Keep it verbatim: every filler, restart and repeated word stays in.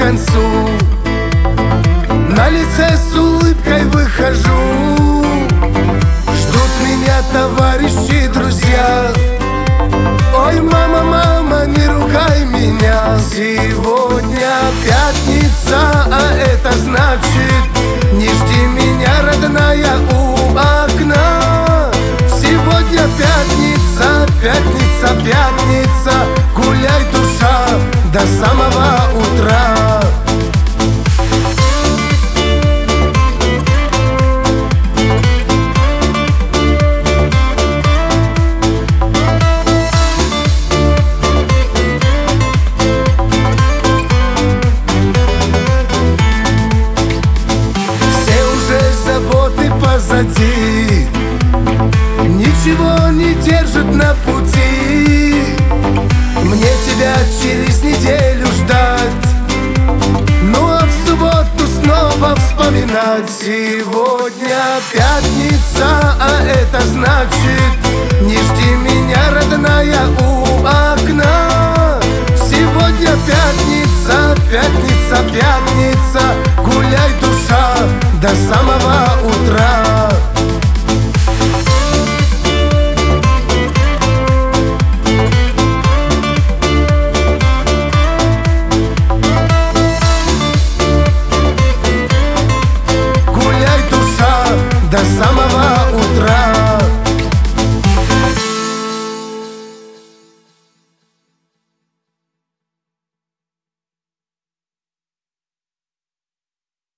концу. На лице с улыбкой выхожу. Ждут меня товарищи, друзья. Ой, мама, мама, не ругай меня. Сегодня пятница, а это значит: не жди меня, родная, у окна. Сегодня пятница, пятница, пятница. Гуляй, душа, до самого утра. Позади, ничего не держит на пути. Мне тебя через неделю ждать, ну а в субботу снова вспоминать. Сегодня пятница, а это значит: не жди меня, родная, у окна. Сегодня пятница, пятница.